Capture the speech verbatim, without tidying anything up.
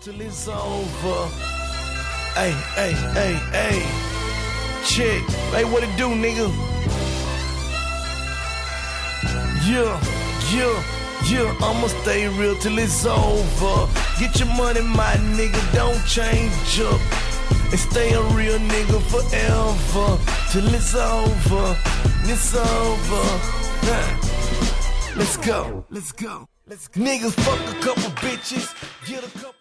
till it's over. Hey, hey, hey, hey. Check. Hey, what it do, nigga? Yeah, yeah, yeah. I'ma stay real till it's over. Get your money, my nigga, don't change up. And stay a real nigga forever. Till it's over. It's over. Huh. Let's go. Let's go. Let's go. Niggas fuck a couple bitches. Get a couple.